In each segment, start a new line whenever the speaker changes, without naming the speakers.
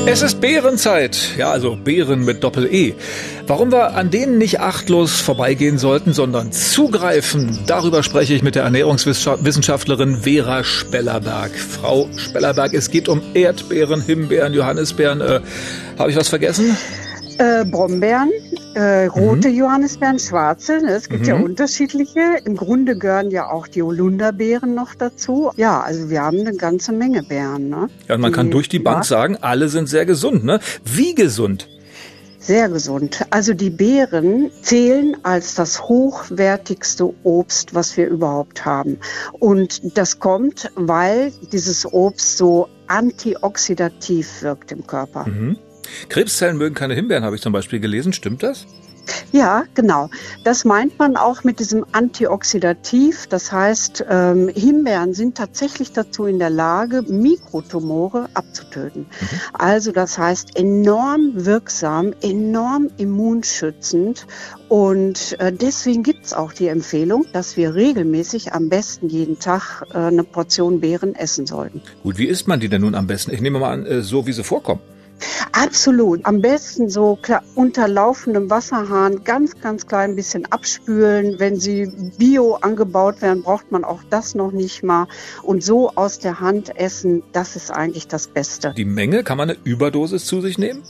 Es ist Beerenzeit, ja, also Beeren mit Doppel-E. Warum wir an denen nicht achtlos vorbeigehen sollten, sondern zugreifen, darüber spreche ich mit der Ernährungswissenschaftlerin Vera Spellerberg. Frau Spellerberg, es geht um Erdbeeren, Himbeeren, Johannisbeeren. Habe ich was vergessen?
Brombeeren, rote Johannisbeeren, schwarze, es gibt ja unterschiedliche. Im Grunde gehören ja auch die Holunderbeeren noch dazu. Ja, also wir haben eine ganze Menge Beeren. Ne?
Ja, und man kann durch die Bank sagen, alle sind sehr gesund. Ne? Wie gesund?
Sehr gesund. Also die Beeren zählen als das hochwertigste Obst, was wir überhaupt haben. Und das kommt, weil dieses Obst so antioxidativ wirkt im Körper.
Krebszellen mögen keine Himbeeren, habe ich zum Beispiel gelesen. Stimmt das?
Ja, genau. Das meint man auch mit diesem Antioxidativ. Das heißt, Himbeeren sind tatsächlich dazu in der Lage, Mikrotumore abzutöten. Also das heißt enorm wirksam, enorm immunschützend. Und deswegen gibt's auch die Empfehlung, dass wir regelmäßig, am besten jeden Tag, eine Portion Beeren essen sollten.
Gut, wie isst man die denn nun am besten? Ich nehme mal an, so wie sie vorkommen.
Absolut. Am besten so unter laufendem Wasserhahn ganz, ganz klein bisschen abspülen. Wenn sie bio angebaut werden, braucht man auch das noch nicht mal. Und so aus der Hand essen, das ist eigentlich das Beste.
Die Menge, kann man eine Überdosis zu sich nehmen?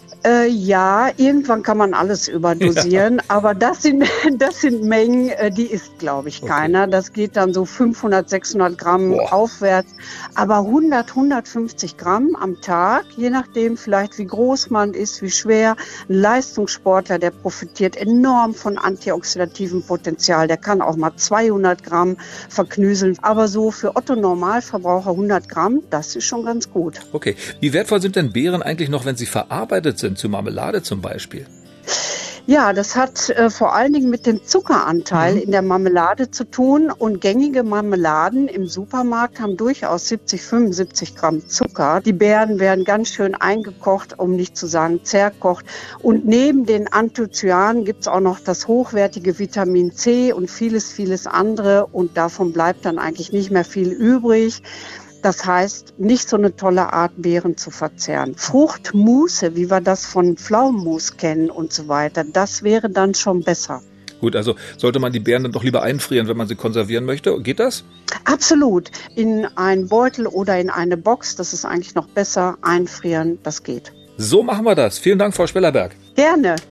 Ja, irgendwann kann man alles überdosieren. Ja. Aber das sind Mengen, die isst, glaube ich, keiner. Das geht dann so 500, 600 Gramm aufwärts. Aber 100, 150 Gramm am Tag, je nachdem vielleicht wie groß man ist, wie schwer. Ein Leistungssportler, der profitiert enorm von antioxidativem Potenzial. Der kann auch mal 200 Gramm verknüseln. Aber so für Otto-Normalverbraucher 100 Gramm, das ist schon ganz gut.
Okay. Wie wertvoll sind denn Beeren eigentlich noch, wenn sie verarbeitet sind, zu Marmelade zum Beispiel?
Ja, das hat vor allen Dingen mit dem Zuckeranteil in der Marmelade zu tun. Und gängige Marmeladen im Supermarkt haben durchaus 70, 75 Gramm Zucker. Die Beeren werden ganz schön eingekocht, um nicht zu sagen zerkocht. Und neben den Anthocyanen gibt's auch noch das hochwertige Vitamin C und vieles, vieles andere. Und davon bleibt dann eigentlich nicht mehr viel übrig. Das heißt, nicht so eine tolle Art, Beeren zu verzehren. Fruchtmusse, wie wir das von Pflaumenmus kennen und so weiter, das wäre dann schon besser.
Gut, also sollte man die Beeren dann doch lieber einfrieren, wenn man sie konservieren möchte? Geht das?
Absolut. In einen Beutel oder in eine Box, das ist eigentlich noch besser. Einfrieren, das geht.
So machen wir das. Vielen Dank, Frau Spellerberg.
Gerne.